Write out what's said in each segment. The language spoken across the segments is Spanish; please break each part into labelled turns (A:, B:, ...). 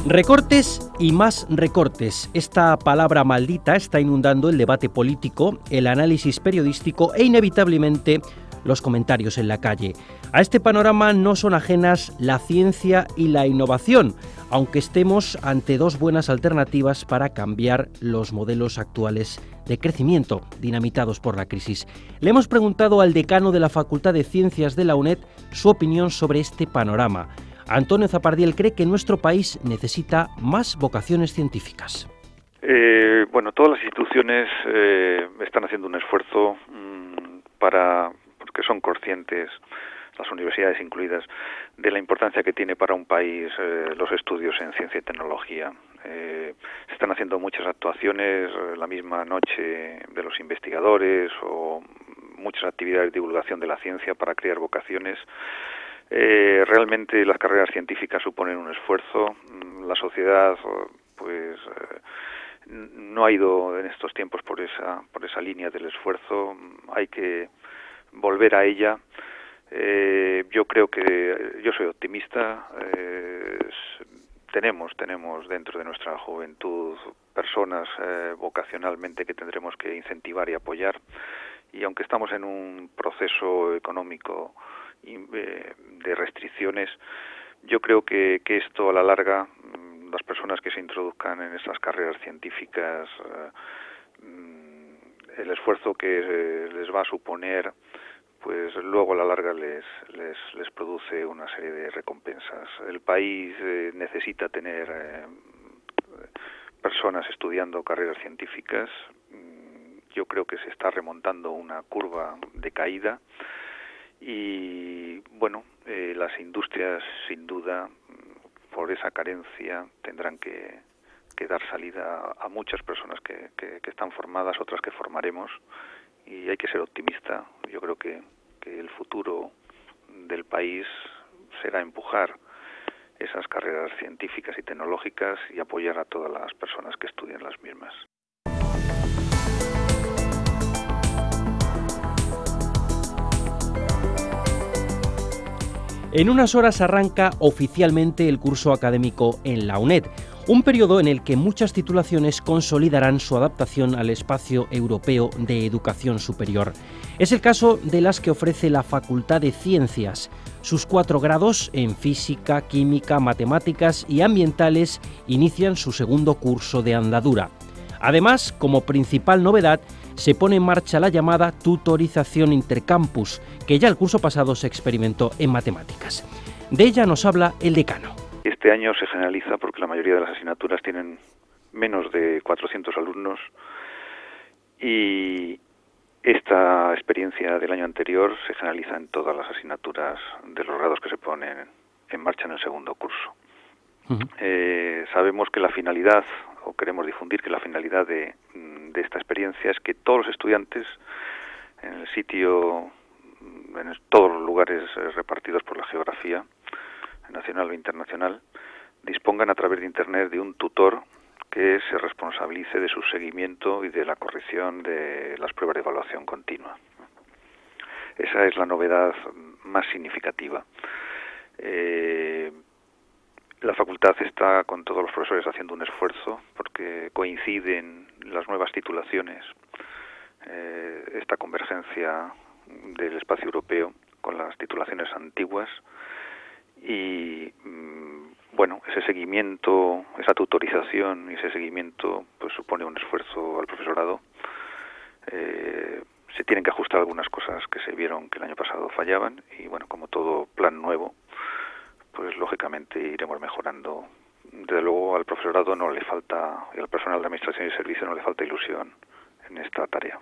A: Recortes y más recortes. Esta palabra maldita está inundando el debate político, el análisis periodístico e inevitablemente los comentarios en la calle. A este panorama no son ajenas la ciencia y la innovación, aunque estemos ante dos buenas alternativas para cambiar los modelos actuales de crecimiento dinamitados por la crisis. Le hemos preguntado al decano de la Facultad de Ciencias de la UNED su opinión sobre este panorama. Antonio Zapardiel cree que nuestro país necesita más vocaciones científicas.
B: Todas las instituciones están haciendo un esfuerzo porque son conscientes, las universidades incluidas, de la importancia que tiene para un país los estudios en ciencia y tecnología. Se están haciendo muchas actuaciones la misma noche de los investigadores o muchas actividades de divulgación de la ciencia para crear vocaciones. Realmente las carreras científicas suponen un esfuerzo. La sociedad no ha ido en estos tiempos por esa línea del esfuerzo. Hay que volver a ella. Yo creo que yo soy optimista. Tenemos dentro de nuestra juventud personas vocacionalmente que tendremos que incentivar y apoyar, y aunque estamos en un proceso económico de restricciones, yo creo que esto a la larga, las personas que se introduzcan en estas carreras científicas, el esfuerzo que les va a suponer, pues luego a la larga les produce una serie de recompensas. El país necesita tener personas estudiando carreras científicas. Yo creo que se está remontando una curva de caída y las industrias sin duda por esa carencia tendrán que dar salida a muchas personas que están formadas, otras que formaremos, y hay que ser optimista. Yo creo que el futuro del país será empujar esas carreras científicas y tecnológicas y apoyar a todas las personas que estudian las mismas.
A: En unas horas arranca oficialmente el curso académico en la UNED, un periodo en el que muchas titulaciones consolidarán su adaptación al espacio europeo de educación superior. Es el caso de las que ofrece la Facultad de Ciencias. Sus 4 grados en física, química, matemáticas y ambientales inician su segundo curso de andadura. Además, como principal novedad, se pone en marcha la llamada tutorización intercampus, que ya el curso pasado se experimentó en matemáticas. De ella nos habla el decano.
B: Este año se generaliza porque la mayoría de las asignaturas tienen menos de 400 alumnos y esta experiencia del año anterior se generaliza en todas las asignaturas de los grados que se ponen en marcha en el segundo curso. Sabemos que la finalidad, o queremos difundir que la finalidad de esta experiencia es que todos los estudiantes en todos los lugares repartidos por la geografía nacional o internacional, dispongan a través de Internet de un tutor que se responsabilice de su seguimiento y de la corrección de las pruebas de evaluación continua. Esa es la novedad más significativa. La facultad está con todos los profesores haciendo un esfuerzo porque coinciden las nuevas titulaciones, esta convergencia del espacio europeo con las titulaciones antiguas y ese seguimiento, esa tutorización y ese seguimiento pues supone un esfuerzo al profesorado. Se tienen que ajustar algunas cosas que se vieron que el año pasado fallaban y como todo plan nuevo, pues lógicamente iremos mejorando. Desde luego al profesorado no le falta, y al personal de administración y servicio no le falta ilusión en esta tarea.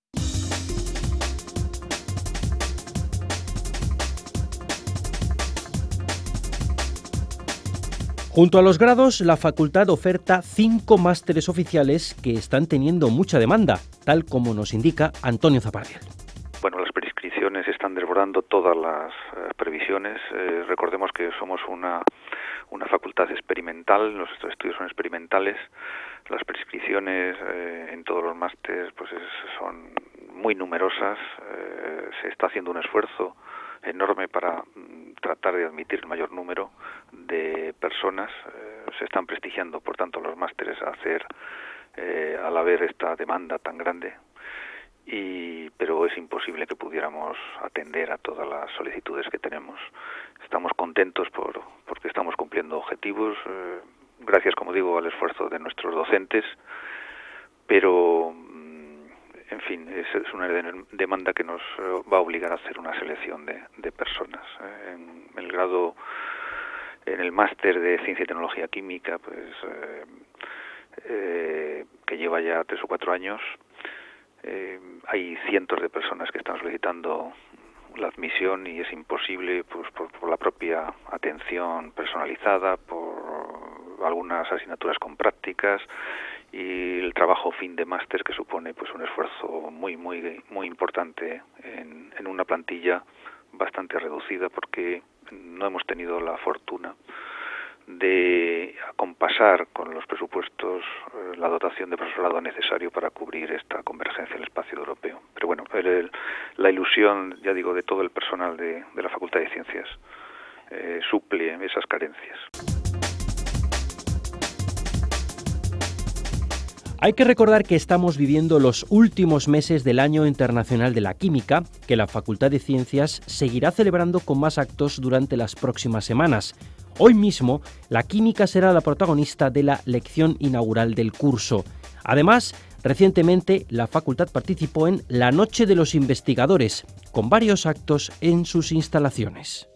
A: Junto a los grados, la facultad oferta 5 másteres oficiales que están teniendo mucha demanda, tal como nos indica Antonio Zapardiel.
B: Las prescripciones están desbordando todas las previsiones. Recordemos que somos una facultad experimental, los estudios son experimentales. Las prescripciones en todos los másteres son muy numerosas. Se está haciendo un esfuerzo enorme para tratar de admitir el mayor número de personas. Se están prestigiando, por tanto, los másteres a hacer al haber esta demanda tan grande. Pero es imposible que pudiéramos atender a todas las solicitudes que tenemos. Estamos contentos porque estamos cumpliendo objetivos, gracias, como digo, al esfuerzo de nuestros docentes, pero, en fin, es una demanda que nos va a obligar a hacer una selección de personas. En el grado, en el máster de Ciencia y Tecnología Química, pues que lleva ya 3 o 4 años, hay cientos de personas que están solicitando la admisión y es imposible, pues por la propia atención personalizada, por algunas asignaturas con prácticas y el trabajo fin de máster, que supone pues un esfuerzo muy importante en una plantilla bastante reducida, porque no hemos tenido la fortuna de acompasar con los presupuestos la dotación de profesorado necesario para cubrir esta convergencia en el espacio europeo. Pero bueno, la ilusión, ya digo, de todo el personal de la Facultad de Ciencias suple esas carencias.
A: Hay que recordar que estamos viviendo los últimos meses del Año Internacional de la Química, que la Facultad de Ciencias seguirá celebrando con más actos durante las próximas semanas. Hoy mismo, la química será la protagonista de la lección inaugural del curso. Además, recientemente la facultad participó en la Noche de los Investigadores, con varios actos en sus instalaciones.